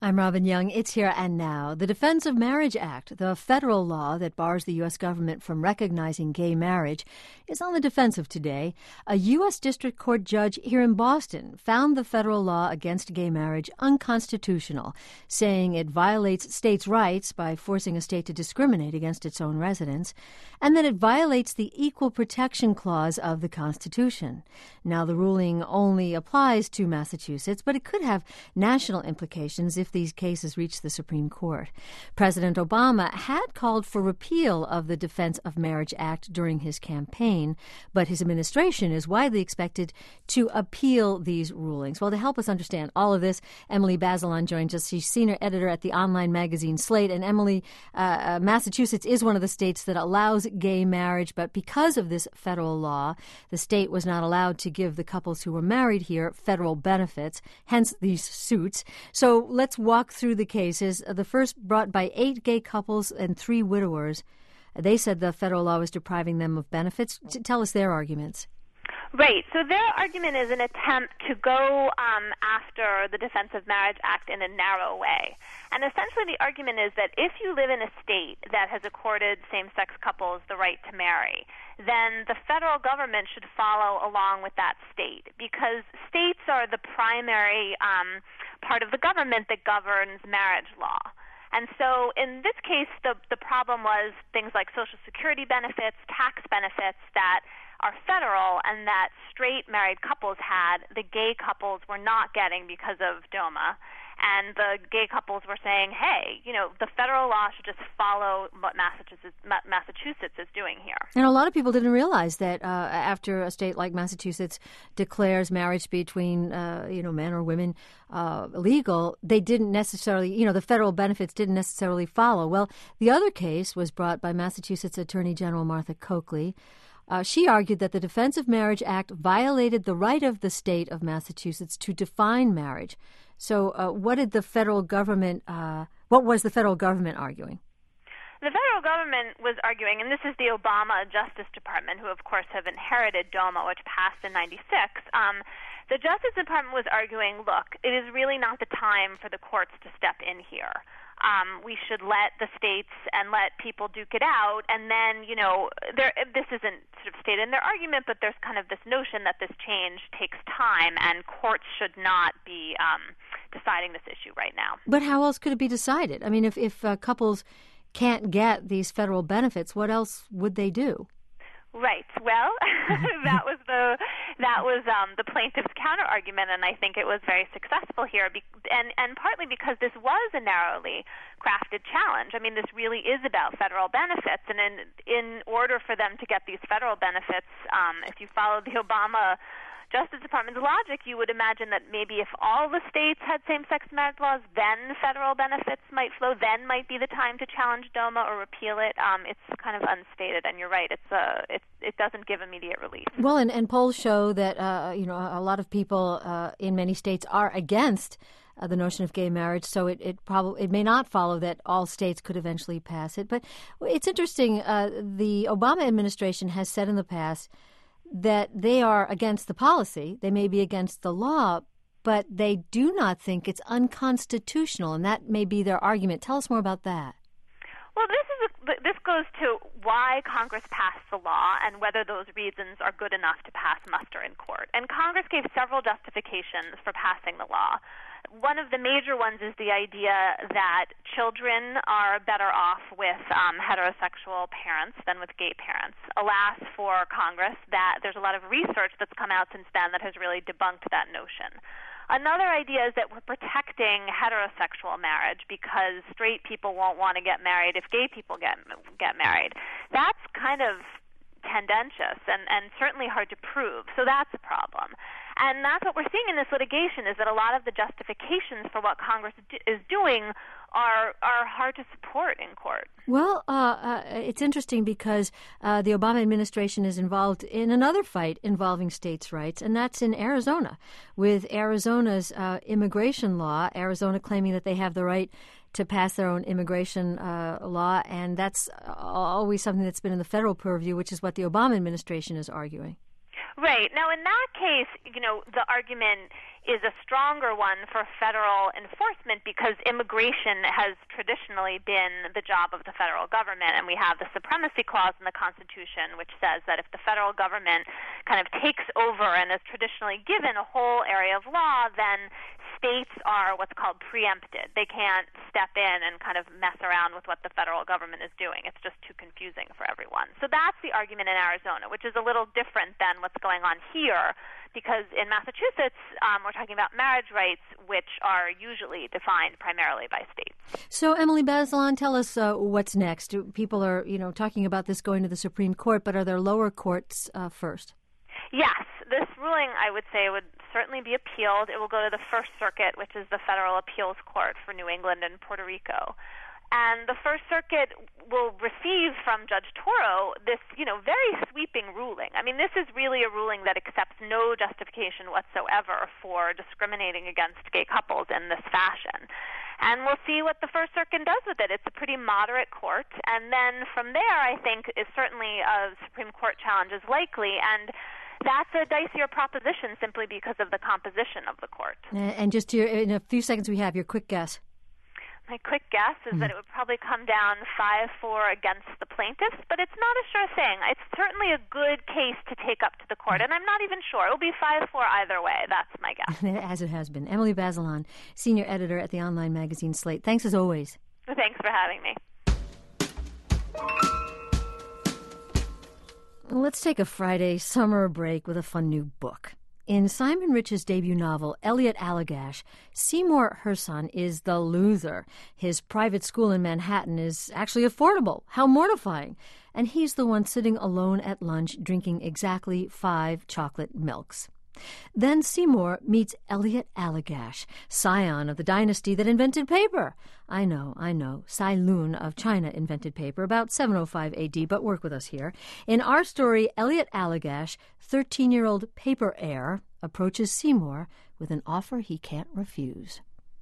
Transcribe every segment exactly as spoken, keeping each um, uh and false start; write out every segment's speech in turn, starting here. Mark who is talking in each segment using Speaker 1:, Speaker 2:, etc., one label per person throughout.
Speaker 1: I'm Robin Young. It's Here and Now. The Defense of Marriage Act, the federal law that bars the U S government from recognizing gay marriage, is on the defensive today. A U S district court judge here in Boston found the federal law against gay marriage unconstitutional, saying it violates states' rights by forcing a state to discriminate against its own residents, and that it violates the Equal Protection Clause of the Constitution. Now, the ruling only applies to Massachusetts, but it could have national implications if these cases reach the Supreme Court. President Obama had called for repeal of the Defense of Marriage Act during his campaign, but his administration is widely expected to appeal these rulings. Well, to help us understand all of this, Emily Bazelon joins us. She's senior editor at the online magazine Slate. And Emily, uh, uh, Massachusetts is one of the states that allows gay marriage, but because of this federal law, the state was not allowed to give the couples who were married here federal benefits, hence these suits. So let's walk through the cases. The first brought by eight gay couples and three widowers. They said the federal law was depriving them of benefits. Tell us their arguments.
Speaker 2: Right. So their argument is an attempt to go um, after the Defense of Marriage Act in a narrow way. And essentially the argument is that if you live in a state that has accorded same-sex couples the right to marry, then the federal government should follow along with that state, because states are the primary um, part of the government that governs marriage law. And so in this case, the, the problem was things like Social Security benefits, tax benefits that are federal and that straight married couples had, the gay couples were not getting because of DOMA. And the gay couples were saying, hey, you know, the federal law should just follow what Massachusetts, Massachusetts is doing here.
Speaker 1: And a lot of people didn't realize that uh, after a state like Massachusetts declares marriage between, uh, you know, men or women uh, legal, they didn't necessarily, you know, the federal benefits didn't necessarily follow. Well, the other case was brought by Massachusetts Attorney General Martha Coakley. Uh, she argued that the Defense of Marriage Act violated the right of the state of Massachusetts to define marriage. So uh, what did the federal government, uh, what was the federal government arguing?
Speaker 2: The federal government was arguing, and this is the Obama Justice Department, who of course have inherited DOMA, which passed in ninety-six. Um, the Justice Department was arguing, look, it is really not the time for the courts to step in here. Um, we should let the states and let people duke it out. And then, you know, there, this isn't sort of stated in their argument, but there's kind of this notion that this change takes time and courts should not be um, deciding this issue right now.
Speaker 1: But how else could it be decided? I mean, if, if uh, couples can't get these federal benefits, what else would they do?
Speaker 2: Right. Well, that was the that was um, the plaintiff's counter argument, and I think it was very successful here, be- and and partly because this was a narrowly crafted challenge. I mean, this really is about federal benefits, and in in order for them to get these federal benefits, um, if you follow the Obama Justice Department's logic, you would imagine that maybe if all the states had same-sex marriage laws, then federal benefits might flow, then might be the time to challenge DOMA or repeal it. Um, it's kind of unstated, and you're right, it's a, it, it doesn't give immediate relief.
Speaker 1: Well, and, and polls show that, uh, you know, a lot of people uh, in many states are against uh, the notion of gay marriage, so it, it, probably, it may not follow that all states could eventually pass it. But it's interesting, uh, the Obama administration has said in the past that they are against the policy. They may be against the law, but they do not think it's unconstitutional, and that may be their argument. Tell us more about that.
Speaker 2: Well, this is a, this goes to why Congress passed the law and whether those reasons are good enough to pass muster in court. And Congress gave several justifications for passing the law. One of the major ones is the idea that children are better off with um, heterosexual parents than with gay parents. Alas for Congress, that there's a lot of research that's come out since then that has really debunked that notion. Another idea is that we're protecting heterosexual marriage because straight people won't want to get married if gay people get get married. That's kind of tendentious and, and certainly hard to prove, so that's a problem. And that's what we're seeing in this litigation, is that a lot of the justifications for what Congress is doing are are hard to support in court.
Speaker 1: Well, uh, uh, it's interesting because uh, the Obama administration is involved in another fight involving states' rights, and that's in Arizona, with Arizona's uh, immigration law, Arizona claiming that they have the right to pass their own immigration uh, law, and that's always something that's been in the federal purview, which is what the Obama administration is arguing.
Speaker 2: Right. Now, in that case, you know, the argument is a stronger one for federal enforcement because immigration has traditionally been the job of the federal government, and we have the Supremacy Clause in the Constitution, which says that if the federal government kind of takes over and is traditionally given a whole area of law, then states are what's called preempted. They can't step in and kind of mess around with what the federal government is doing. It's just too confusing for everyone. So that's the argument in Arizona, which is a little different than what's going on here, because in Massachusetts, um, we're talking about marriage rights, which are usually defined primarily by states.
Speaker 1: So, Emily Bazelon, tell us uh, what's next. People are, you know, talking about this going to the Supreme Court, but are there lower courts uh, first?
Speaker 2: Yes. This ruling, I would say, would certainly be appealed. It will go to the First Circuit, which is the Federal Appeals Court for New England and Puerto Rico. And the First Circuit will receive from Judge Toro this, you know, very sweeping ruling. I mean, this is really a ruling that accepts no justification whatsoever for discriminating against gay couples in this fashion. And we'll see what the First Circuit does with it. It's a pretty moderate court. And then from there, I think, is certainly a Supreme Court challenge is likely. And that's a dicier proposition simply because of the composition of the court.
Speaker 1: And just to your, in a few seconds we have, your quick guess.
Speaker 2: My quick guess is mm. that it would probably come down five four against the plaintiffs, but it's not a sure thing. It's certainly a good case to take up to the court, and I'm not even sure. It will be five four either way. That's my guess.
Speaker 1: As it has been. Emily Bazelon, senior editor at the online magazine Slate. Thanks as always.
Speaker 2: Thanks for having me.
Speaker 1: Let's take a Friday summer break with a fun new book. In Simon Rich's debut novel, Elliot Allagash, Seymour Herson is the loser. His private school in Manhattan is actually affordable. How mortifying. And he's the one sitting alone at lunch drinking exactly five chocolate milks. Then Seymour meets Elliot Allagash, scion of the dynasty that invented paper. I know, I know, Sai Lun of China invented paper about seven oh five A D, but work with us here. In our story, Elliot Allagash, thirteen-year-old paper heir, approaches Seymour with an offer he can't refuse.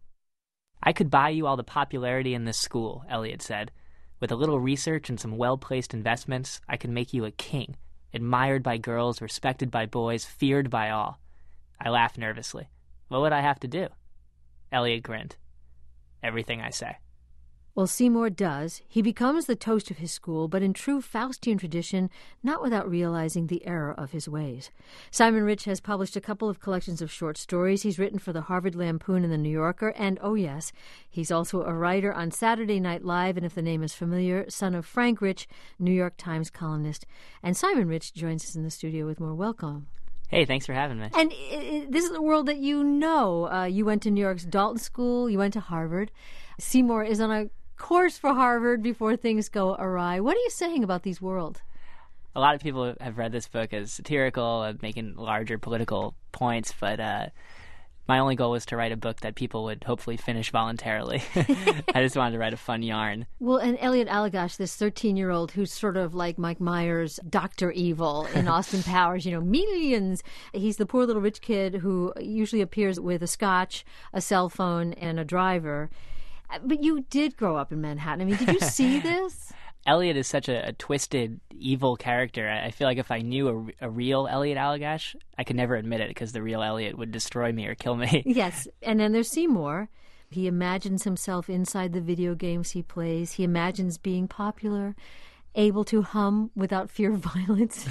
Speaker 3: I could buy you all the popularity in this school, Elliot said. With a little research and some well-placed investments, I could make you a king. Admired by girls, respected by boys, feared by all. I laughed nervously. What would I have to do? Elliot grinned. Everything I say.
Speaker 1: Well, Seymour does. He becomes the toast of his school, but in true Faustian tradition, not without realizing the error of his ways. Simon Rich has published a couple of collections of short stories. He's written for the Harvard Lampoon and the New Yorker, and, oh yes, he's also a writer on Saturday Night Live, and if the name is familiar, son of Frank Rich, New York Times columnist. And Simon Rich joins us in the studio with more. Welcome.
Speaker 3: Hey, thanks for having me.
Speaker 1: And it, it, this is the world that you know. Uh, you went to New York's Dalton School. You went to Harvard. Seymour is on a course for Harvard before things go awry. What are you saying about these worlds?
Speaker 3: A lot of people have read this book as satirical, uh, making larger political points, but uh, my only goal was to write a book that people would hopefully finish voluntarily. I just wanted to write a fun yarn.
Speaker 1: Well, and Elliot Allagash, this thirteen-year-old who's sort of like Mike Myers' Doctor Evil in Austin Powers, you know, millions. He's the poor little rich kid who usually appears with a scotch, a cell phone, and a driver. But you did grow up in Manhattan. I mean, did you see this?
Speaker 3: Elliot is such a, a twisted, evil character. I feel like if I knew a, a real Elliot Allagash, I could never admit it because the real Elliot would destroy me or kill me.
Speaker 1: Yes, and then there's Seymour. He imagines himself inside the video games he plays. He imagines being popular, able to hum without fear of violence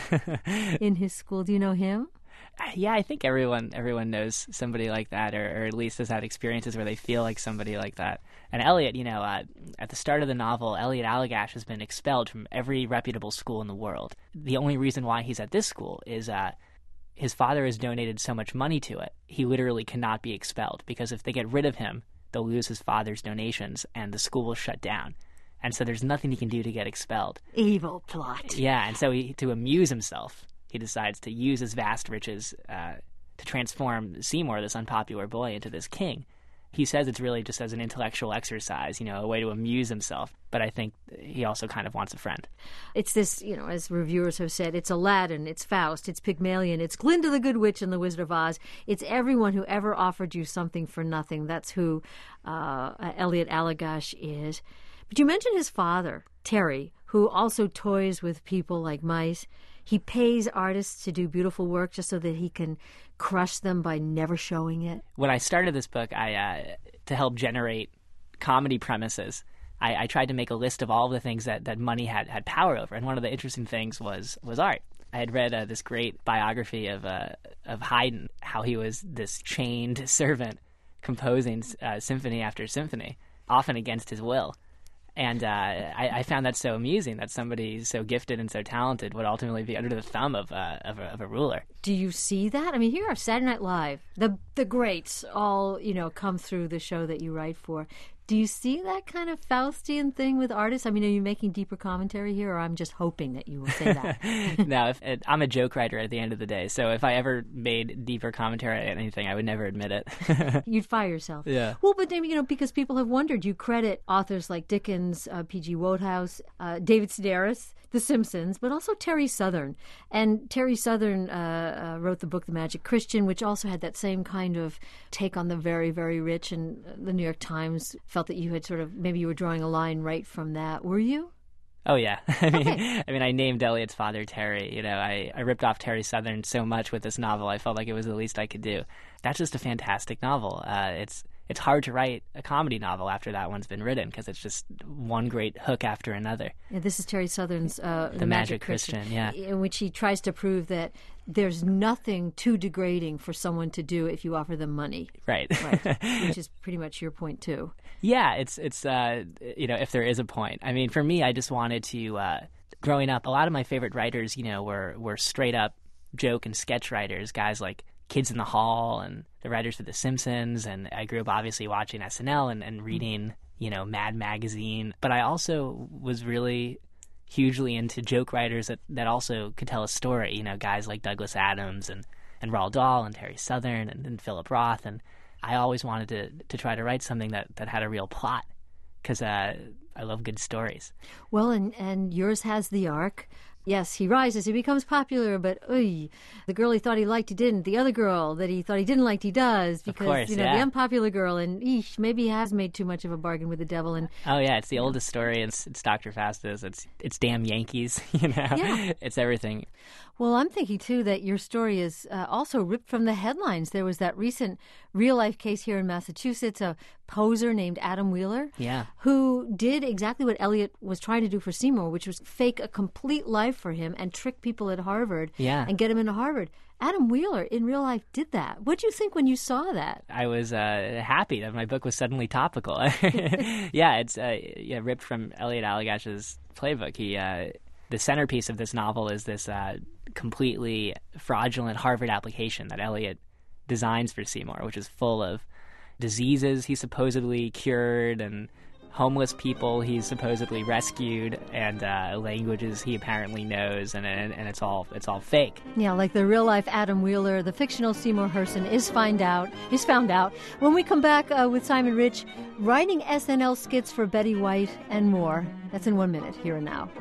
Speaker 1: in his school. Do you know him?
Speaker 3: Yeah, I think everyone everyone knows somebody like that, or, or at least has had experiences where they feel like somebody like that. And Elliot, you know, uh, at the start of the novel, Elliot Allagash has been expelled from every reputable school in the world. The only reason why he's at this school is uh, his father has donated so much money to it, he literally cannot be expelled, because if they get rid of him, they'll lose his father's donations, and the school will shut down. And so there's nothing he can do to get expelled.
Speaker 1: Evil plot.
Speaker 3: Yeah, and so he, to amuse himself, he decides to use his vast riches uh, to transform Seymour, this unpopular boy, into this king. He says it's really just as an intellectual exercise, you know, a way to amuse himself. But I think he also kind of wants a friend.
Speaker 1: It's this, you know, as reviewers have said, it's Aladdin, it's Faust, it's Pygmalion, it's Glinda the Good Witch and the Wizard of Oz. It's everyone who ever offered you something for nothing. That's who uh, Elliot Allagash is. But you mentioned his father, Terry, who also toys with people like mice. he pays artists to do beautiful work just so that he can crush them by never showing it?
Speaker 3: When I started this book, I uh, to help generate comedy premises, I, I tried to make a list of all the things that, that money had, had power over. And one of the interesting things was was art. I had read uh, this great biography of uh, of Haydn, how he was this chained servant composing uh, symphony after symphony, often against his will. And uh, I, I found that so amusing that somebody so gifted and so talented would ultimately be under the thumb of, uh, of, a, of a ruler.
Speaker 1: Do you see that? I mean, here are Saturday Night Live, the the greats all, you know, come through the show that you write for. Do you see that kind of Faustian thing with artists? I mean, are you making deeper commentary here, or I'm just hoping that you will say that?
Speaker 3: No, if, it, I'm a joke writer at the end of the day, so if I ever made deeper commentary on anything, I would never admit it.
Speaker 1: You'd fire yourself.
Speaker 3: Yeah.
Speaker 1: Well, but, you know, because people have wondered, you credit authors like Dickens, uh, P G Wodehouse, uh, David Sedaris, The Simpsons, but also Terry Southern. And Terry Southern uh, uh, wrote the book The Magic Christian, which also had that same kind of take on the very, very rich, and the New York Times felt that you had sort of, maybe you were drawing a line right from that. Were you?
Speaker 3: Oh, yeah. I mean,
Speaker 1: okay.
Speaker 3: I mean, I named Eliot's father Terry. You know, I, I ripped off Terry Southern so much with this novel, I felt like it was the least I could do. That's just a fantastic novel. Uh, it's it's hard to write a comedy novel after that one's been written because it's just one great hook after another.
Speaker 1: Yeah, this is Terry Southern's uh,
Speaker 3: The,
Speaker 1: the
Speaker 3: Magic,
Speaker 1: Magic
Speaker 3: Christian,
Speaker 1: Christian,
Speaker 3: yeah.
Speaker 1: in which he tries to prove that there's nothing too degrading for someone to do if you offer them money.
Speaker 3: Right.
Speaker 1: Right. Which is pretty much your point, too.
Speaker 3: Yeah, it's, it's uh, you know, if there is a point. I mean, for me, I just wanted to, uh, growing up, a lot of my favorite writers, you know, were, were straight up joke and sketch writers, guys like Kids in the Hall and the writers for The Simpsons. And I grew up obviously watching S N L and, and reading, you know, Mad Magazine. But I also was really hugely into joke writers that, that also could tell a story, you know, guys like Douglas Adams and, and Roald Dahl and Terry Southern and, and Philip Roth. And I always wanted to, to try to write something that, that had a real plot because uh, I love good stories.
Speaker 1: Well, and, and yours has the arc. Yes, he rises, he becomes popular, but oy, the girl he thought he liked, he didn't. The other girl that he thought he didn't like, he does. Because,
Speaker 3: of course,
Speaker 1: you know,
Speaker 3: yeah.
Speaker 1: the unpopular girl, and eesh, maybe he has made too much of a bargain with the devil. And
Speaker 3: oh, yeah, it's the oldest story. It's, it's Doctor Faustus. It's, it's damn Yankees, you know?
Speaker 1: Yeah.
Speaker 3: It's everything.
Speaker 1: Well, I'm thinking, too, that your story is uh, also ripped from the headlines. There was that recent real-life case here in Massachusetts, a poser named Adam Wheeler,
Speaker 3: yeah.
Speaker 1: who did exactly what Eliot was trying to do for Seymour, which was fake a complete life for him and trick people at Harvard
Speaker 3: yeah.
Speaker 1: and get him into Harvard. Adam Wheeler, in real life, did that. What did you think when you saw that?
Speaker 3: I was uh, happy that my book was suddenly topical. yeah, it's uh, yeah, ripped from Elliot Allagash's playbook. He... Uh, The centerpiece of this novel is this uh, completely fraudulent Harvard application that Eliot designs for Seymour, which is full of diseases he supposedly cured and homeless people he supposedly rescued and uh, languages he apparently knows, and, and and it's all it's all fake.
Speaker 1: Yeah, like the real life Adam Wheeler, the fictional Seymour Herson is find out is found out. When we come back uh, with Simon Rich, writing S N L skits for Betty White and more. That's in one minute, here and now.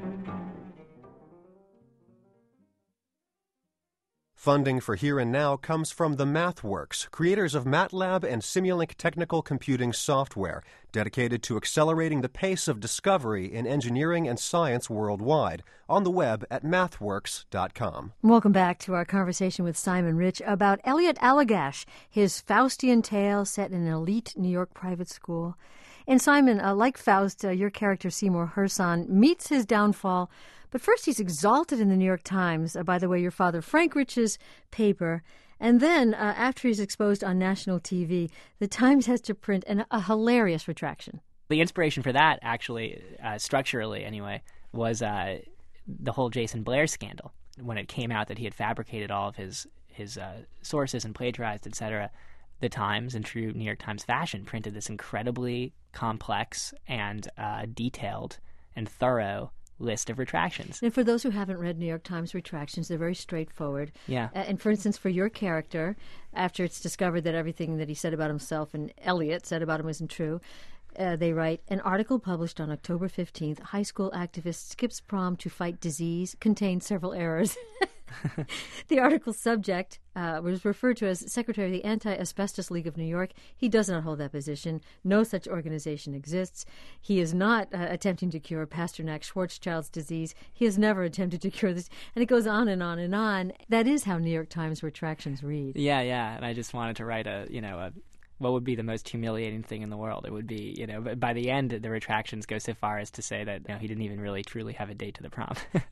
Speaker 4: Funding for Here and Now comes from the MathWorks, creators of MATLAB and Simulink technical computing software, dedicated to accelerating the pace of discovery in engineering and science worldwide, on the web at mathworks dot com.
Speaker 1: Welcome back to our conversation with Simon Rich about Elliot Allagash, his Faustian tale set in an elite New York private school. And Simon, uh, like Faust, uh, your character Seymour Herson meets his downfall. But first he's exalted in the New York Times, uh, by the way, your father Frank Rich's paper. And then, uh, after he's exposed on national T V, the Times has to print an, a hilarious retraction.
Speaker 3: The inspiration for that, actually, uh, structurally anyway, was uh, the whole Jason Blair scandal. When it came out that he had fabricated all of his, his uh, sources and plagiarized, et cetera, the Times, in true New York Times fashion, printed this incredibly complex and uh, detailed and thorough list of retractions.
Speaker 1: And for those who haven't read New York Times retractions, they're very straightforward.
Speaker 3: Yeah.
Speaker 1: Uh, and for instance, for your character, after it's discovered that everything that he said about himself and Eliot said about him isn't true, uh, they write, an article published on October fifteenth, high school activist skips prom to fight disease, contained several errors. The article's subject uh, was referred to as Secretary of the Anti-Asbestos League of New York. He does not hold that position. No such organization exists. He is not uh, attempting to cure Pasternak-Schwarzschild's disease. He has never attempted to cure this. And it goes on and on and on. That is how New York Times retractions read.
Speaker 3: Yeah, yeah. And I just wanted to write a, you know, a what would be the most humiliating thing in the world? It would be, you know, by the end, the retractions go so far as to say that, you know, he didn't even really truly have a date to the prom.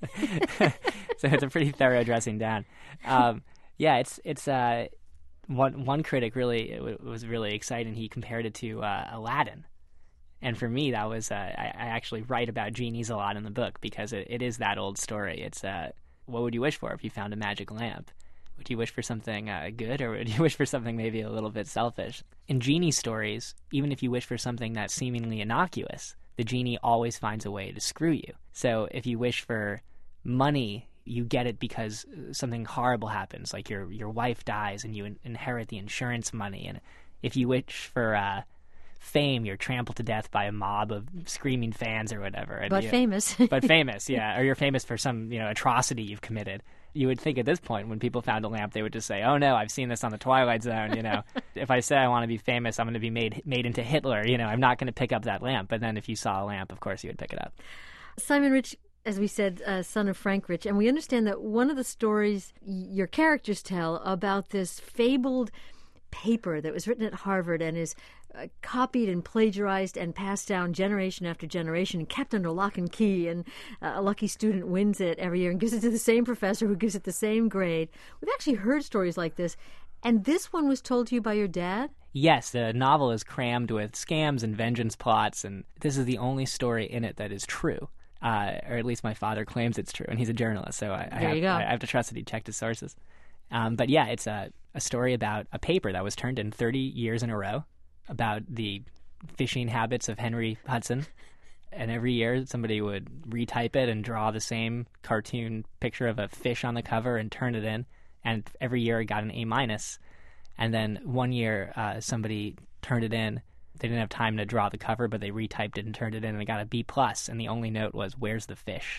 Speaker 3: So it's a pretty thorough dressing down. Um, yeah, it's it's uh, one one critic really it, w- was really exciting. He compared it to uh, Aladdin, and for me, that was uh, I, I actually write about genies a lot in the book because it, it is that old story. It's uh, what would you wish for if you found a magic lamp? Would you wish for something uh, good, or would you wish for something maybe a little bit selfish? In genie stories, even if you wish for something that's seemingly innocuous, the genie always finds a way to screw you. So if you wish for money, you get it because something horrible happens, like your your wife dies and you in- inherit the insurance money. And if you wish for uh, fame, you're trampled to death by a mob of screaming fans or whatever. And
Speaker 1: But
Speaker 3: you,
Speaker 1: famous.
Speaker 3: But famous, yeah. Or you're famous for some, you know, atrocity you've committed. You would think at this point, when people found a lamp, they would just say, oh, no, I've seen this on the Twilight Zone, you know. If I say I want to be famous, I'm going to be made made into Hitler, you know. I'm not going to pick up that lamp. But then if you saw a lamp, of course, you would pick it up.
Speaker 1: Simon Rich, as we said, uh, son of Frank Rich, and we understand that one of the stories your characters tell about this fabled paper that was written at Harvard and is uh, copied and plagiarized and passed down generation after generation and kept under lock and key, and uh, a lucky student wins it every year and gives it to the same professor who gives it the same grade. We've actually heard stories like this, and this one was told to you by your dad?
Speaker 3: Yes, the novel is crammed with scams and vengeance plots, and this is the only story in it that is true. Uh, or at least my father claims it's true, and he's a journalist, so I, I,
Speaker 1: There
Speaker 3: have,
Speaker 1: you go.
Speaker 3: I have to trust that he checked his sources. Um, but yeah, it's a, a story about a paper that was turned in thirty years in a row about the fishing habits of Henry Hudson. And every year somebody would retype it and draw the same cartoon picture of a fish on the cover and turn it in. And every year it got an A minus. And then one year uh, somebody turned it in. They didn't have time to draw the cover, but they retyped it and turned it in, and they got a B plus. And the only note was, "Where's the fish?"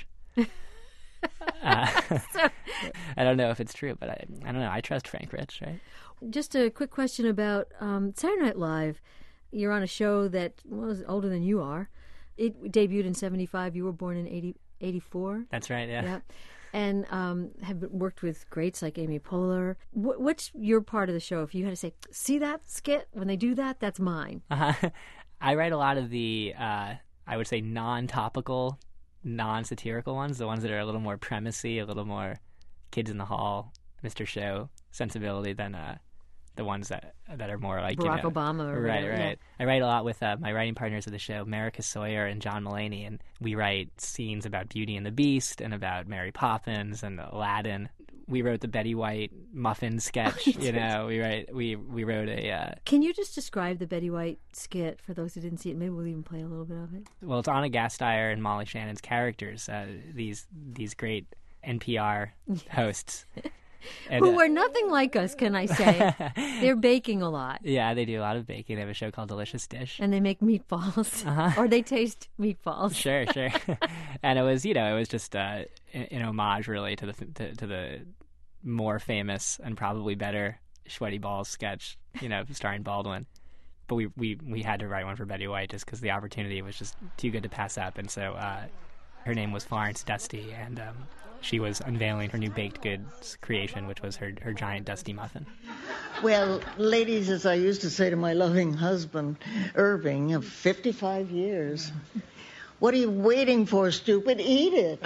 Speaker 3: uh, I don't know if it's true, but I, I don't know. I trust Frank Rich, right?
Speaker 1: Just a quick question about um, Saturday Night Live. You're on a show that was older than you are. It debuted in seventy-five. You were born in eighty, eighty-four.
Speaker 3: That's right, yeah.
Speaker 1: Yeah. And um, have worked with greats like Amy Poehler. Wh- what's your part of the show? If you had to say, see that skit? When they do that, that's mine.
Speaker 3: Uh-huh. I write a lot of the, uh, I would say, non-topical, non-satirical ones, the ones that are a little more premisey, a little more Kids in the Hall, Mister Show sensibility than uh, the ones that that are more like,
Speaker 1: Barack
Speaker 3: you know,
Speaker 1: Obama. Or
Speaker 3: right,
Speaker 1: whatever,
Speaker 3: right.
Speaker 1: yeah.
Speaker 3: I write a lot with uh, my writing partners of the show, Marika Sawyer and John Mulaney, and we write scenes about Beauty and the Beast and about Mary Poppins and Aladdin. We wrote the Betty White muffin sketch. You know, we write we we wrote a. Uh,
Speaker 1: Can you just describe the Betty White skit for those who didn't see it? Maybe we'll even play a little bit of it.
Speaker 3: well, it's Anna Gasteyer and Molly Shannon's characters. Uh, these these great N P R hosts. And,
Speaker 1: Who
Speaker 3: uh,
Speaker 1: are nothing like us, can I say? They're baking a lot.
Speaker 3: Yeah, they do a lot of baking. They have a show called Delicious Dish.
Speaker 1: And they make meatballs.
Speaker 3: Uh-huh.
Speaker 1: Or they taste meatballs.
Speaker 3: Sure, sure. And it was, you know, it was just uh, an homage, really, to the to, to the more famous and probably better Sweaty Balls sketch, you know, starring Baldwin. But we, we, we had to write one for Betty White just because the opportunity was just too good to pass up. And so uh, her name was Florence Dusty, and um, she was unveiling her new baked goods creation, which was her, her giant Dusty muffin.
Speaker 5: Well, ladies, as I used to say to my loving husband, Irving, of fifty-five years, what are you waiting for, stupid? Eat it.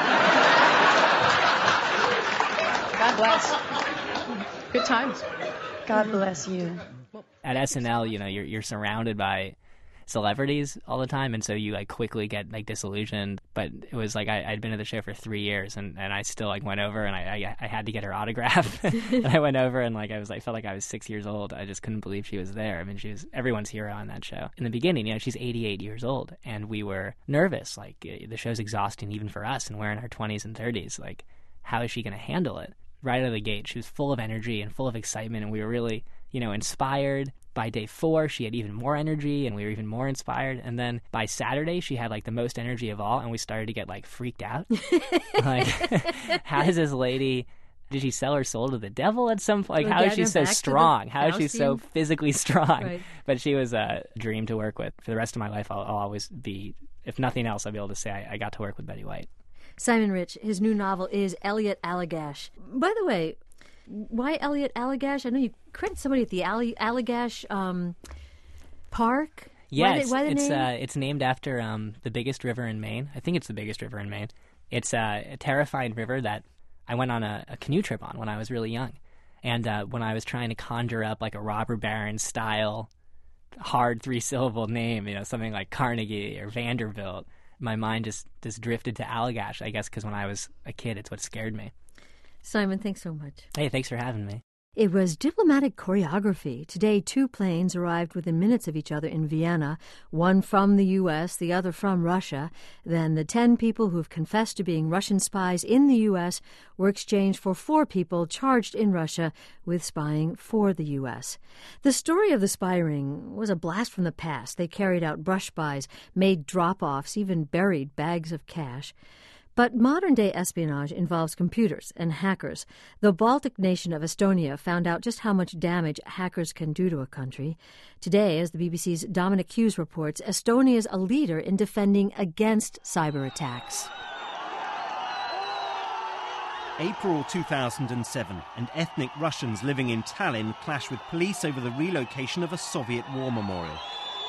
Speaker 6: God bless. Good times. God bless you.
Speaker 3: At S N L, you know, you're you're surrounded by celebrities all the time, and so you like quickly get like disillusioned. But it was like I, I'd been at the show for three years, and, and I still like went over and I, I I had to get her autograph. And I went over and like I was like felt like I was six years old. I just couldn't believe she was there. I mean, she was everyone's hero on that show. In the beginning, you know, she's eighty-eight years old, and we were nervous. Like the show's exhausting even for us, and we're in our twenties and thirties. Like, how is she going to handle it? Right out of the gate, she was full of energy and full of excitement, and we were really, you know, inspired. By day four, she had even more energy, and we were even more inspired. And then by Saturday, she had like the most energy of all, and we started to get like freaked out. Like, how does this lady Did she sell her soul to the devil at some point? Like,
Speaker 1: We'll
Speaker 3: how
Speaker 1: get
Speaker 3: is she
Speaker 1: her
Speaker 3: so
Speaker 1: back to
Speaker 3: strong?
Speaker 1: the
Speaker 3: How is she so
Speaker 1: Faustian-
Speaker 3: physically strong?
Speaker 1: Right.
Speaker 3: But she was a dream to work with. For the rest of my life, I'll, I'll always be, if nothing else, I'll be able to say I, I got to work with Betty White.
Speaker 1: Simon Rich, his new novel is Elliot Allagash. By the way, why Elliot Allagash? I know you credit somebody at the All- Allagash um, Park.
Speaker 3: Yeah,
Speaker 1: why the,
Speaker 3: it's
Speaker 1: why the
Speaker 3: it's,
Speaker 1: name?
Speaker 3: uh, it's named after um, the biggest river in Maine. I think it's the biggest river in Maine. It's uh, a terrifying river that I went on a, a canoe trip on when I was really young. And uh, when I was trying to conjure up like a robber baron style hard three-syllable name, you know, something like Carnegie or Vanderbilt, my mind just, just drifted to Allagash, I guess, because when I was a kid, it's what scared me.
Speaker 1: Simon, thanks so much.
Speaker 3: Hey, thanks for having me.
Speaker 1: It was diplomatic choreography. Today, two planes arrived within minutes of each other in Vienna, one from the U S, the other from Russia. Then the ten people who've confessed to being Russian spies in the U S were exchanged for four people charged in Russia with spying for the U S. The story of the spy ring was a blast from the past. They carried out brush spies, made drop-offs, even buried bags of cash. But modern-day espionage involves computers and hackers. The Baltic nation of Estonia found out just how much damage hackers can do to a country. Today, as the B B C's Dominic Hughes reports, Estonia is a leader in defending against cyber attacks.
Speaker 7: April two thousand seven, and ethnic Russians living in Tallinn clash with police over the relocation of a Soviet war memorial.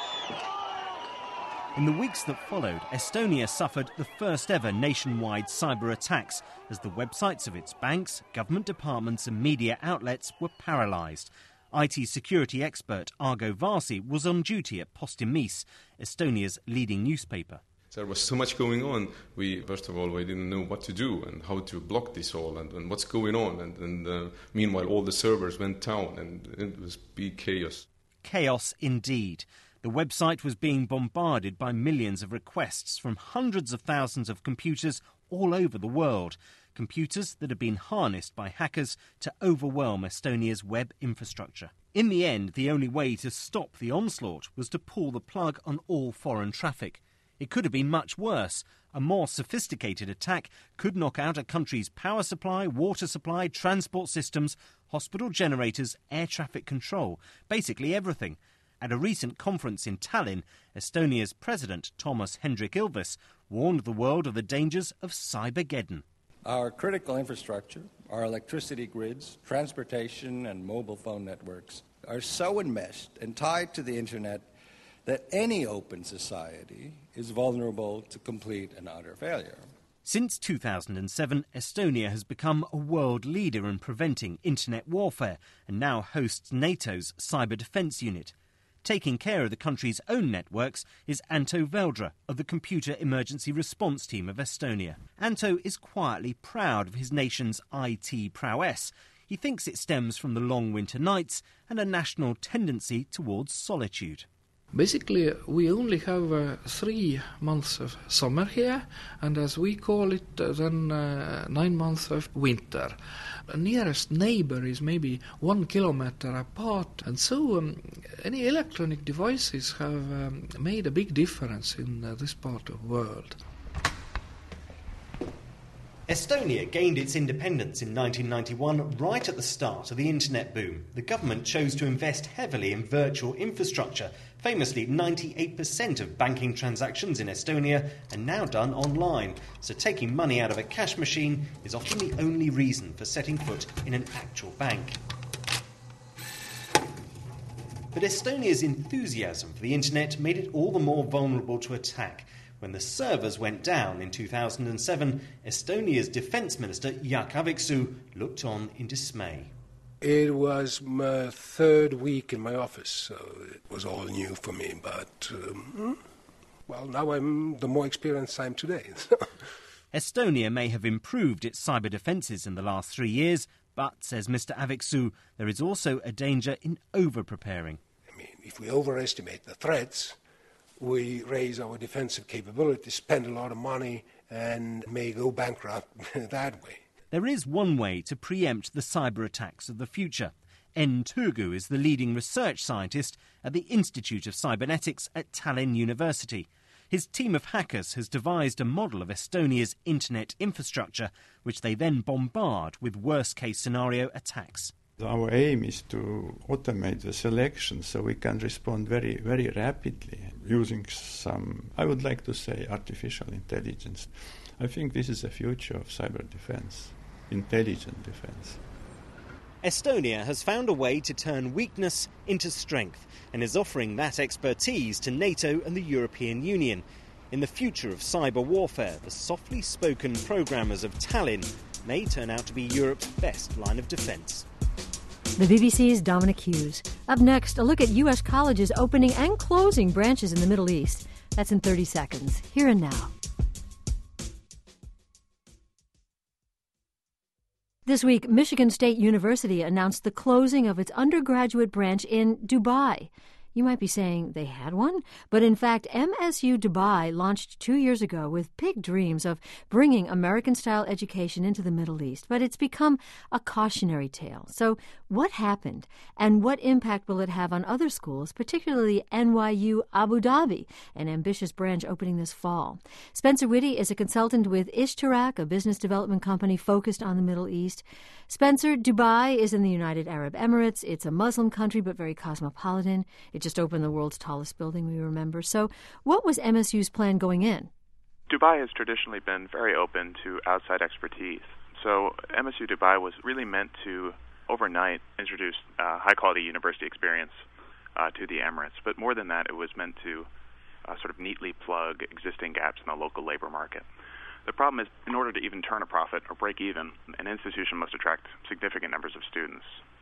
Speaker 7: In the weeks that followed, Estonia suffered the first ever nationwide cyber attacks as the websites of its banks, government departments and media outlets were paralysed. I T security expert Argo Varsi was on duty at Postimees, Estonia's leading newspaper.
Speaker 8: There was so much going on. We, first of all, we didn't know what to do and how to block this all and, and what's going on. And, and uh, meanwhile, all the servers went down and it was big chaos.
Speaker 7: Chaos indeed. The website was being bombarded by millions of requests from hundreds of thousands of computers all over the world. Computers that had been harnessed by hackers to overwhelm Estonia's web infrastructure. In the end, the only way to stop the onslaught was to pull the plug on all foreign traffic. It could have been much worse. A more sophisticated attack could knock out a country's power supply, water supply, transport systems, hospital generators, air traffic control, basically everything. At a recent conference in Tallinn, Estonia's president, Toomas Hendrik Ilves, warned the world of the dangers of Cybergeddon.
Speaker 9: Our critical infrastructure, our electricity grids, transportation and mobile phone networks are so enmeshed and tied to the internet that any open society is vulnerable to complete and utter failure.
Speaker 7: Since two thousand seven, Estonia has become a world leader in preventing internet warfare and now hosts NATO's cyber defence unit. Taking care of the country's own networks is Anto Veldra of the Computer Emergency Response Team of Estonia. Anto is quietly proud of his nation's I T prowess. He thinks it stems from the long winter nights and a national tendency towards solitude.
Speaker 10: Basically, we only have uh, three months of summer here, and as we call it, uh, then uh, nine months of winter. The nearest neighbor is maybe one kilometer apart, and so um, any electronic devices have um, made a big difference in uh, this part of the world.
Speaker 7: Estonia gained its independence in nineteen ninety-one, right at the start of the internet boom. The government chose to invest heavily in virtual infrastructure. Famously, ninety-eight percent of banking transactions in Estonia are now done online, so taking money out of a cash machine is often the only reason for setting foot in an actual bank. But Estonia's enthusiasm for the internet made it all the more vulnerable to attack. When the servers went down in two thousand seven, Estonia's defence minister Jaak Aaviksoo looked on in dismay.
Speaker 11: It was my third week in my office, so it was all new for me. But, um, well, now I'm the more experienced I am today.
Speaker 7: Estonia may have improved its cyber defences in the last three years, but, says Mister Aaviksoo, there is also a danger in over-preparing.
Speaker 11: I mean, if we overestimate the threats, we raise our defensive capabilities, spend a lot of money, and may go bankrupt that way.
Speaker 7: There is one way to preempt the cyber attacks of the future. Enn Turgu is the leading research scientist at the Institute of Cybernetics at Tallinn University. His team of hackers has devised a model of Estonia's internet infrastructure, which they then bombard with worst-case scenario attacks.
Speaker 12: Our aim is to automate the selection so we can respond very, very rapidly using some, I would like to say, artificial intelligence. I think this is the future of cyber defense, intelligent defense.
Speaker 7: Estonia has found a way to turn weakness into strength and is offering that expertise to NATO and the European Union. In the future of cyber warfare, the softly spoken programmers of Tallinn may turn out to be Europe's best line of defence.
Speaker 1: The B B C's Dominic Hughes. Up next, a look at U S colleges opening and closing branches in the Middle East. That's in thirty seconds. Here and now. This week, Michigan State University announced the closing of its undergraduate branch in Dubai. You might be saying they had one, but in fact, M S U Dubai launched two years ago with big dreams of bringing American-style education into the Middle East, but it's become a cautionary tale. So what happened, and what impact will it have on other schools, particularly N Y U Abu Dhabi, an ambitious branch opening this fall? Spencer Whitty is a consultant with Ishtarak, a business development company focused on the Middle East. Spencer, Dubai is in the United Arab Emirates. It's a Muslim country, but very cosmopolitan. It just opened the world's tallest building, we remember. So what was M S U's plan going in?
Speaker 13: Dubai has traditionally been very open to outside expertise. So M S U Dubai was really meant to, overnight, introduce uh, high-quality university experience uh, to the Emirates. But more than that, it was meant to uh, sort of neatly plug existing gaps in the local labor market. The problem is, in order to even turn a profit or break even, an institution must attract significant numbers of students.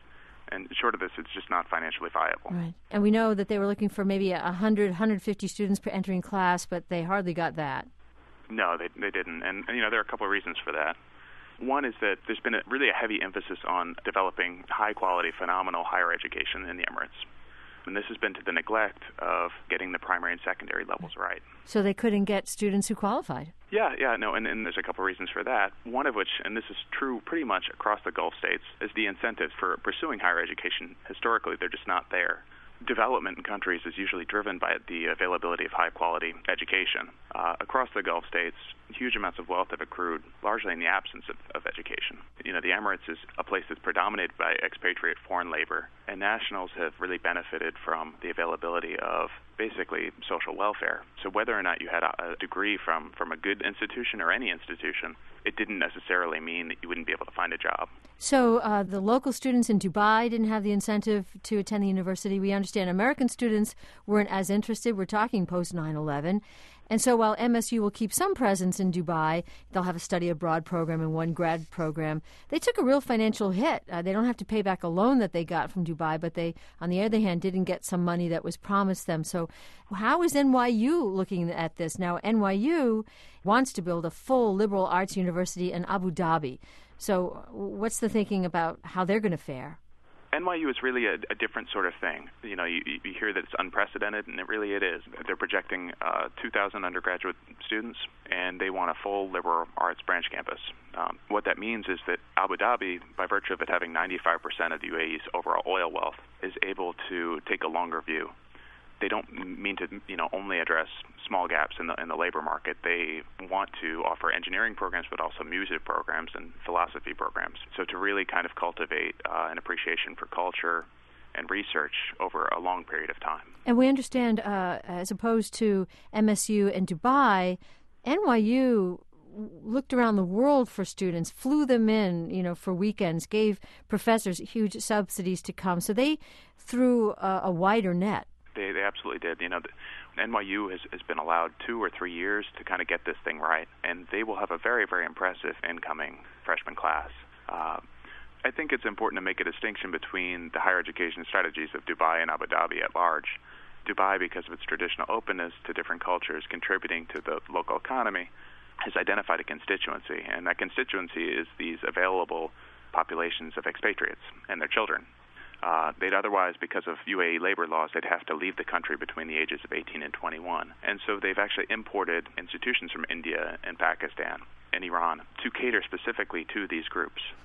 Speaker 13: And short of this, it's just not financially viable.
Speaker 1: Right. And we know that they were looking for maybe one hundred, one hundred fifty students per entering class, but they hardly got that.
Speaker 13: No, they they didn't. And, and you know, there are a couple of reasons for that. One is that there's been a, really a heavy emphasis on developing high-quality, phenomenal higher education in the Emirates. And this has been to the neglect of getting the primary and secondary levels right.
Speaker 1: So they couldn't get students who qualified.
Speaker 13: Yeah, yeah, no, and, and there's a couple of reasons for that. One of which, and this is true pretty much across the Gulf states, is the incentives for pursuing higher education. Historically, they're just not there. Development in countries is usually driven by the availability of high-quality education. Uh, across the Gulf states, huge amounts of wealth have accrued, largely in the absence of, of education. You know, the Emirates is a place that's predominated by expatriate foreign labor, and nationals have really benefited from the availability of basically social welfare. So whether or not you had a, a degree from, from a good institution or any institution, it didn't necessarily mean that you wouldn't be able to find a job.
Speaker 1: So uh, the local students in Dubai didn't have the incentive to attend the university. We understand American students weren't as interested. We're talking post nine eleven. And so while M S U will keep some presence in Dubai, they'll have a study abroad program and one grad program. They took a real financial hit. Uh, they don't have to pay back a loan that they got from Dubai, but they, on the other hand, didn't get some money that was promised them. So how is N Y U looking at this? Now, N Y U wants to build a full liberal arts university in Abu Dhabi. So what's the thinking about how they're going to fare?
Speaker 13: N Y U is really a, a different sort of thing. You know, you, you hear that it's unprecedented, and it really it is. They're projecting uh, two thousand undergraduate students, and they want a full liberal arts branch campus. Um, what that means is that Abu Dhabi, by virtue of it having ninety-five percent of the U A E's overall oil wealth, is able to take a longer view. They don't mean to, you know, only address small gaps in the in the labor market. They want to offer engineering programs, but also music programs and philosophy programs. So to really kind of cultivate uh, an appreciation for culture and research over a long period of time.
Speaker 1: And we understand, uh, as opposed to M S U and Dubai, N Y U looked around the world for students, flew them in, you know, for weekends, gave professors huge subsidies to come. So they threw a, a wider net.
Speaker 13: They, they absolutely did. You know, the, N Y U has, has been allowed two or three years to kind of get this thing right, and they will have a very, very impressive incoming freshman class. Uh, I think it's important to make a distinction between the higher education strategies of Dubai and Abu Dhabi at large. Dubai, because of its traditional openness to different cultures contributing to the local economy, has identified a constituency, and that constituency is these available populations of expatriates and their children. Uh, they'd otherwise, because of U A E labor laws, they'd have to leave the country between the ages of eighteen and twenty-one. And so they've actually imported institutions from India and Pakistan and Iran to cater specifically to these groups.
Speaker 1: Hmm.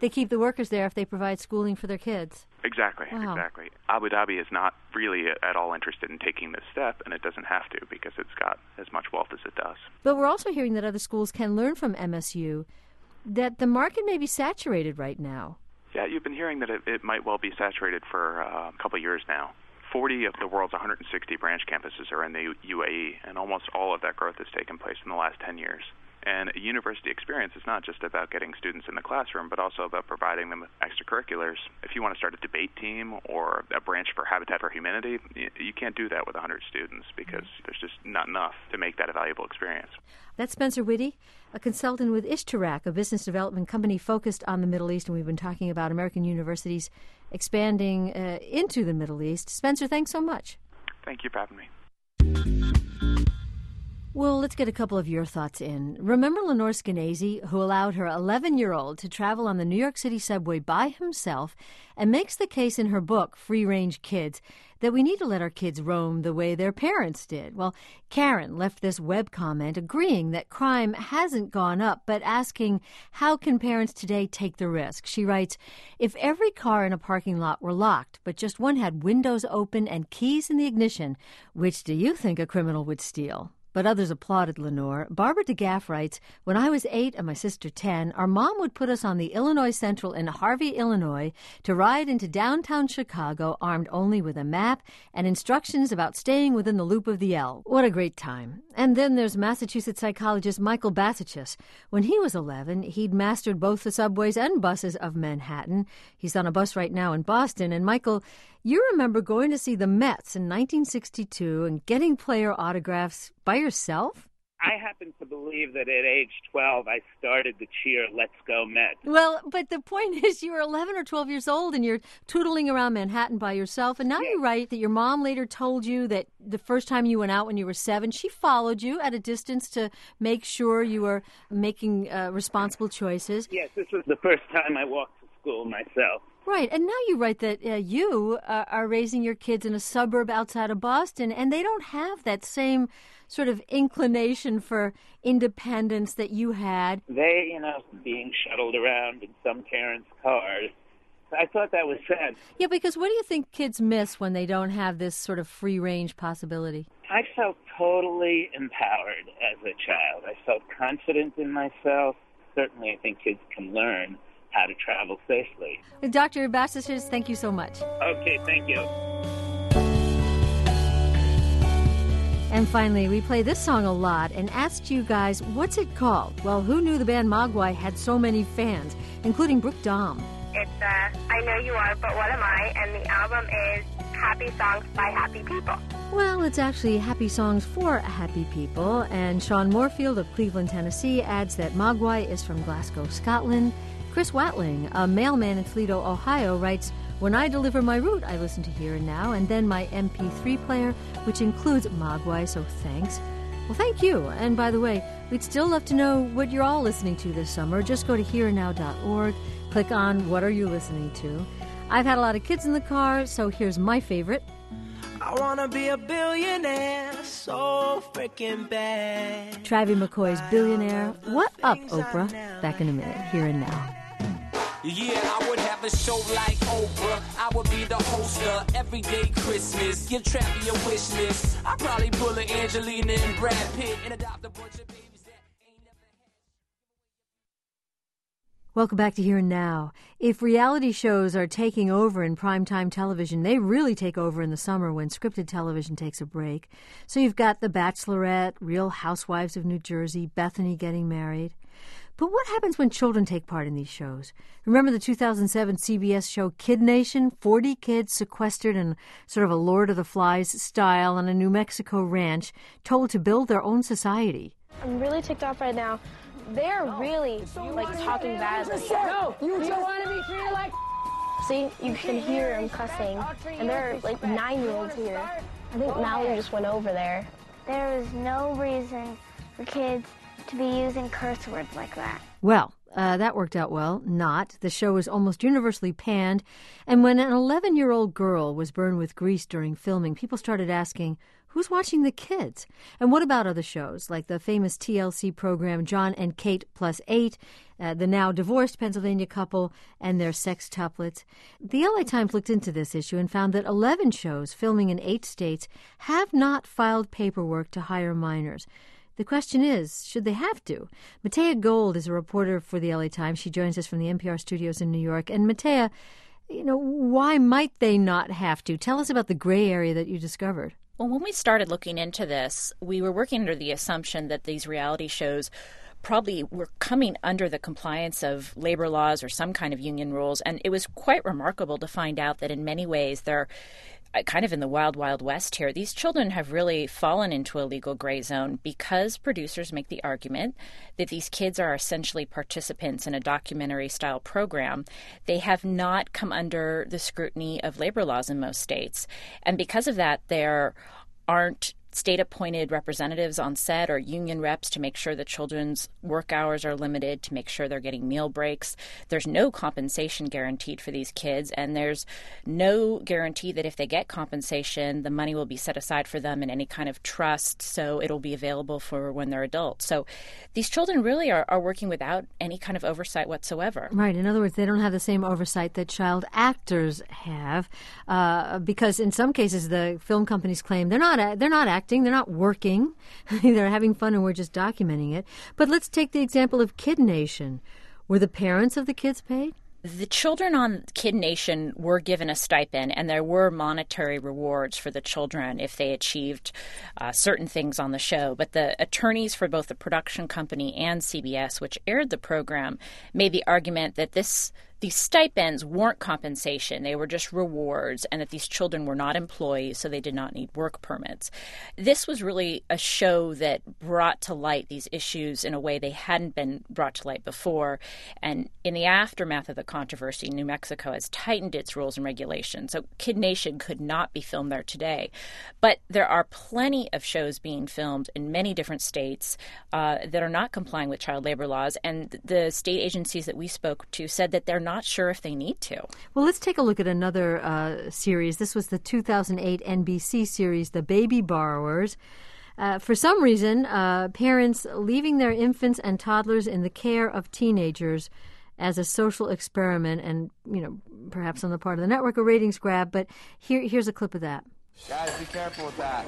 Speaker 1: they keep the workers there if they provide schooling for their kids.
Speaker 13: Exactly,
Speaker 1: Wow.
Speaker 13: exactly. Abu Dhabi is not really at all interested in taking this step, and it doesn't have to because it's got as much wealth as it does.
Speaker 1: But we're also hearing that other schools can learn from M S U, that the market may be saturated right now.
Speaker 13: Yeah, you've been hearing that it, it might well be saturated for uh, a couple of years now. forty of the world's one hundred sixty branch campuses are in the U A E, and almost all of that growth has taken place in the last ten years. And a university experience is not just about getting students in the classroom, but also about providing them with extracurriculars. If you want to start a debate team or a branch for Habitat for Humanity, you can't do that with one hundred students because there's just not enough to make that a valuable experience.
Speaker 1: That's Spencer Whitty, a consultant with Ishtarak, a business development company focused on the Middle East, and we've been talking about American universities expanding uh, into the Middle East. Spencer, thanks so much.
Speaker 13: Thank you for having me.
Speaker 1: Well, let's get a couple of your thoughts in. Remember Lenore Skenazy, who allowed her eleven-year-old to travel on the New York City subway by himself and makes the case in her book, Free Range Kids, that we need to let our kids roam the way their parents did. Well, Karen left this web comment agreeing that crime hasn't gone up, but asking, how can parents today take the risk? She writes, if every car in a parking lot were locked, but just one had windows open and keys in the ignition, which do you think a criminal would steal? But others applauded Lenore. Barbara DeGaff writes, when I was eight and my sister ten, our mom would put us on the Illinois Central in Harvey, Illinois, to ride into downtown Chicago armed only with a map and instructions about staying within the loop of the L. What a great time. And then there's Massachusetts psychologist Michael Bassachis. When he was eleven, he'd mastered both the subways and buses of Manhattan. He's on a bus right now in Boston. And Michael, you remember going to see the Mets in nineteen sixty-two and getting player autographs by yourself?
Speaker 14: I happen to believe that at age twelve, I started to cheer, Let's Go Mets.
Speaker 1: Well, but the point is you were eleven or twelve years old and you're tootling around Manhattan by yourself. And now yeah. you write that your mom later told you that the first time you went out when you were seven, she followed you at a distance to make sure you were making uh, responsible choices.
Speaker 14: Yes, this was the first time I walked to school myself.
Speaker 1: Right, and now you write that uh, you uh, are raising your kids in a suburb outside of Boston, and they don't have that same sort of inclination for independence that you had.
Speaker 14: They, you know, being shuttled around in some parents' cars. I thought that was sad.
Speaker 1: Yeah, because what do you think kids miss when they don't have this sort of free-range possibility?
Speaker 14: I felt totally empowered as a child. I felt confident in myself. Certainly, I think kids can learn how to travel safely.
Speaker 1: Doctor Bassachis, thank you so much.
Speaker 14: Okay, thank you.
Speaker 1: And finally, we play this song a lot and asked you guys, what's it called? Well, who knew the band Mogwai had so many fans, including Brooke Dahm?
Speaker 15: It's uh, I Know You Are, But What Am I? And the album is Happy Songs by Happy People.
Speaker 1: Well, it's actually Happy Songs for Happy People, and Sean Moorfield of Cleveland, Tennessee adds that Mogwai is from Glasgow, Scotland. Chris Watling, a mailman in Toledo, Ohio, writes, when I deliver my route, I listen to Here and Now, and then my M P three player, which includes Mogwai, so thanks. Well, thank you. And by the way, we'd still love to know what you're all listening to this summer. Just go to here and now dot org, click on What Are You Listening To? I've had a lot of kids in the car, so here's my favorite.
Speaker 16: I wanna be a billionaire, so freaking bad.
Speaker 1: Travie McCoy's Billionaire. What up, Oprah? Back in a minute, Here and Now.
Speaker 16: Yeah, I would have a show like Oprah. I would be the host of Everyday Christmas. Give Travie a wish list. I'd probably pull a Angelina and Brad Pitt and adopt a bunch of babies that ain't never had.
Speaker 1: Welcome back to Here and Now. If reality shows are taking over in primetime television, they really take over in the summer when scripted television takes a break. So you've got The Bachelorette, Real Housewives of New Jersey, Bethany Getting Married. But what happens when children take part in these shows? Remember the two thousand seven C B S show Kid Nation? forty kids sequestered in sort of a Lord of the Flies style on a New Mexico ranch, told to build their own society.
Speaker 17: I'm really ticked off right now. They're really, like, talking bad.
Speaker 18: No, you don't want to be treated like...
Speaker 17: See, you can hear them cussing, and there are, like, nine-year-olds here. I think Mallory just went over there.
Speaker 15: There is no reason for kids to be using curse words like that.
Speaker 1: Well, uh, that worked out well. Not. The show was almost universally panned, and when an eleven-year-old girl was burned with grease during filming, people started asking, who's watching the kids? And what about other shows like the famous T L C program John and Kate Plus Eight, uh, the now divorced Pennsylvania couple and their sextuplets? The L A Times looked into this issue and found that eleven shows filming in eight states have not filed paperwork to hire minors. The question is, should they have to? Matea Gold is a reporter for the L A Times. She joins us from the N P R studios in New York. And Matea, you know, why might they not have to? Tell us about the gray area that you discovered.
Speaker 19: Well, when we started looking into this, we were working under the assumption that these reality shows probably were coming under the compliance of labor laws or some kind of union rules. And it was quite remarkable to find out that in many ways they're kind of in the wild, wild west here. These children have really fallen into a legal gray zone because producers make the argument that these kids are essentially participants in a documentary-style program. They have not come under the scrutiny of labor laws in most states. And because of that, there aren't state-appointed representatives on set or union reps to make sure the children's work hours are limited, to make sure they're getting meal breaks. There's no compensation guaranteed for these kids, and there's no guarantee that if they get compensation, the money will be set aside for them in any kind of trust, so it'll be available for when they're adults. So these children really are, are working without any kind of oversight whatsoever.
Speaker 1: Right. In other words, they don't have the same oversight that child actors have, uh, because in some cases the film companies claim they're not they're not acting. They're not working. They're having fun and we're just documenting it. But let's take the example of Kid Nation. Were the parents of the kids paid?
Speaker 19: The children on Kid Nation were given a stipend, and there were monetary rewards for the children if they achieved uh, certain things on the show. But the attorneys for both the production company and C B S, which aired the program, made the argument that this these stipends weren't compensation. They were just rewards, and that these children were not employees, so they did not need work permits. This was really a show that brought to light these issues in a way they hadn't been brought to light before. And in the aftermath of the controversy, New Mexico has tightened its rules and regulations. So Kid Nation could not be filmed there today. But there are plenty of shows being filmed in many different states uh, that are not complying with child labor laws. And the state agencies that we spoke to said that they're not not sure if they need to.
Speaker 1: Well, let's take a look at another uh, series. This was the two thousand eight N B C series, The Baby Borrowers. Uh, for some reason, uh, parents leaving their infants and toddlers in the care of teenagers as a social experiment, and, you know, perhaps on the part of the network, a ratings grab. But here, here's a clip of that.
Speaker 20: Guys, be careful with that.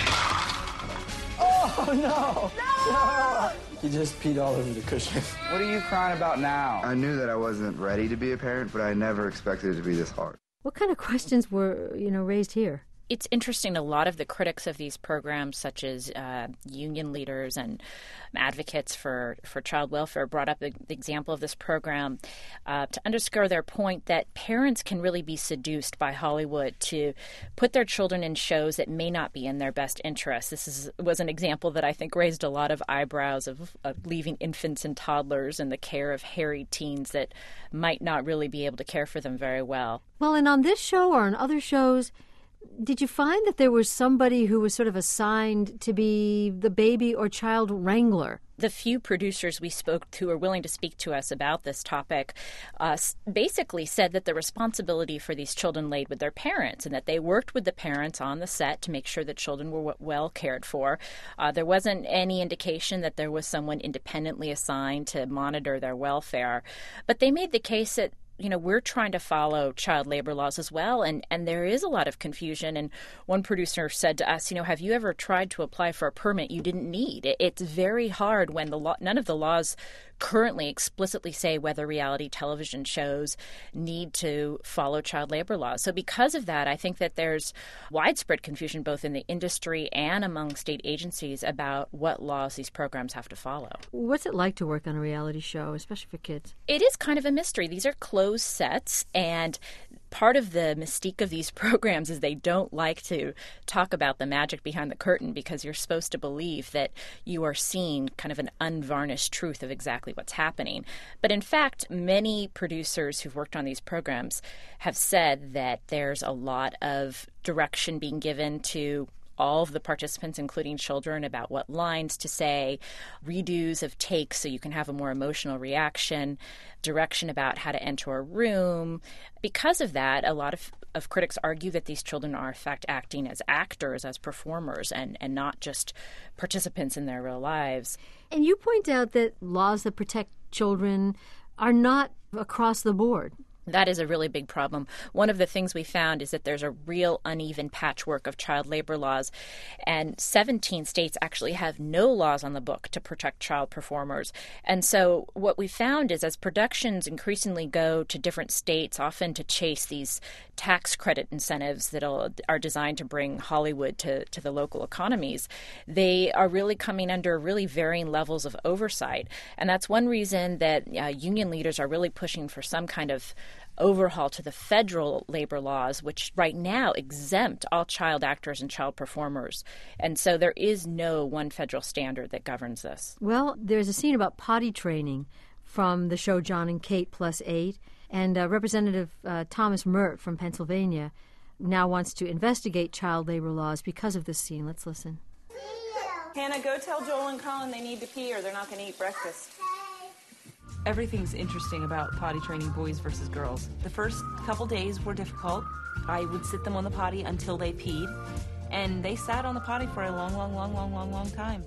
Speaker 18: Oh, no!
Speaker 20: No! He just peed all over the cushion. What are you crying about now?
Speaker 21: I knew that I wasn't ready to be a parent, but I never expected it to be this hard.
Speaker 1: What kind of questions were, you know, raised here?
Speaker 19: It's interesting. A lot of the critics of these programs, such as uh, union leaders and advocates for, for child welfare, brought up the, the example of this program uh, to underscore their point that parents can really be seduced by Hollywood to put their children in shows that may not be in their best interest. This is, was an example that I think raised a lot of eyebrows of, of leaving infants and toddlers in the care of hairy teens that might not really be able to care for them very well.
Speaker 1: Well, and on this show or on other shows, did you find that there was somebody who was sort of assigned to be the baby or child wrangler?
Speaker 19: The few producers we spoke to who were willing to speak to us about this topic uh, basically said that the responsibility for these children laid with their parents, and that they worked with the parents on the set to make sure that children were well cared for. Uh, there wasn't any indication that there was someone independently assigned to monitor their welfare. But they made the case that, you know, we're trying to follow child labor laws as well, and, and there is a lot of confusion. And one producer said to us, you know, have you ever tried to apply for a permit you didn't need? It, it's very hard when the law, none of the laws currently explicitly say whether reality television shows need to follow child labor laws. So because of that, I think that there's widespread confusion both in the industry and among state agencies about what laws these programs have to follow.
Speaker 1: What's it like to work on a reality show, especially for kids?
Speaker 19: It is kind of a mystery. These are closed sets, and part of the mystique of these programs is they don't like to talk about the magic behind the curtain, because you're supposed to believe that you are seeing kind of an unvarnished truth of exactly what's happening. But in fact, many producers who've worked on these programs have said that there's a lot of direction being given to all of the participants, including children, about what lines to say, redos of takes so you can have a more emotional reaction, direction about how to enter a room. Because of that, a lot of of critics argue that these children are, in fact, acting as actors, as performers, and, and not just participants in their real lives.
Speaker 1: And you point out that laws that protect children are not across the board.
Speaker 19: That is a really big problem. One of the things we found is that there's a real uneven patchwork of child labor laws, and seventeen states actually have no laws on the book to protect child performers. And so what we found is as productions increasingly go to different states, often to chase these tax credit incentives that are designed to bring Hollywood to, to the local economies, they are really coming under really varying levels of oversight. And that's one reason that uh, union leaders are really pushing for some kind of overhaul to the federal labor laws, which right now exempt all child actors and child performers. And so there is no one federal standard that governs this.
Speaker 1: Well, there's a scene about potty training from the show John and Kate Plus Eight, and uh, Representative uh, Thomas Mert from Pennsylvania now wants to investigate child labor laws because of this scene. Let's listen.
Speaker 2: Hannah, go tell Joel and Colin they need to pee or they're not going to eat breakfast.
Speaker 22: Everything's interesting about potty training boys versus girls. The first couple days were difficult. I would sit them on the potty until they peed, and they sat on the potty for a long, long, long, long, long, long time.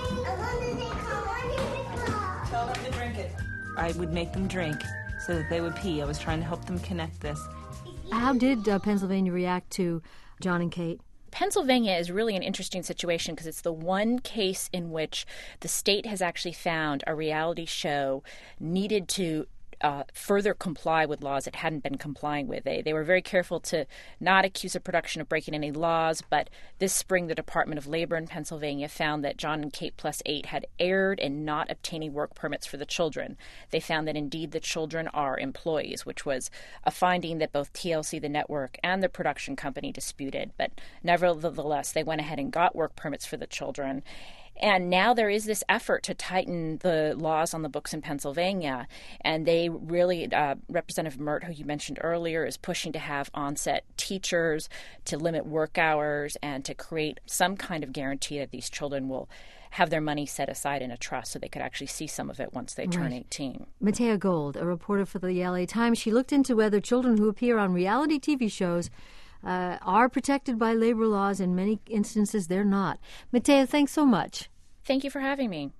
Speaker 2: Tell them to drink it.
Speaker 22: I would make them drink so that they would pee. I was trying to help them connect this.
Speaker 1: How did uh, Pennsylvania react to John and Kate?
Speaker 19: Pennsylvania is really an interesting situation because it's the one case in which the state has actually found a reality show needed to uh, further comply with laws it hadn't been complying with. They, they were very careful to not accuse a production of breaking any laws, but this spring the Department of Labor in Pennsylvania found that John and Kate Plus Eight had erred in not obtaining work permits for the children. They found that indeed the children are employees, which was a finding that both T L C, the network, and the production company disputed. But nevertheless, they went ahead and got work permits for the children. And now there is this effort to tighten the laws on the books in Pennsylvania. And they really, uh, Representative Mert, who you mentioned earlier, is pushing to have onset teachers, to limit work hours, and to create some kind of guarantee that these children will have their money set aside in a trust so they could actually see some of it once they turn
Speaker 1: Right.
Speaker 19: eighteen.
Speaker 1: Matea Gold, a reporter for the L A Times, she looked into whether children who appear on reality T V shows uh, are protected by labor laws. In many instances, they're not. Matea, thanks so much.
Speaker 19: Thank you for having me.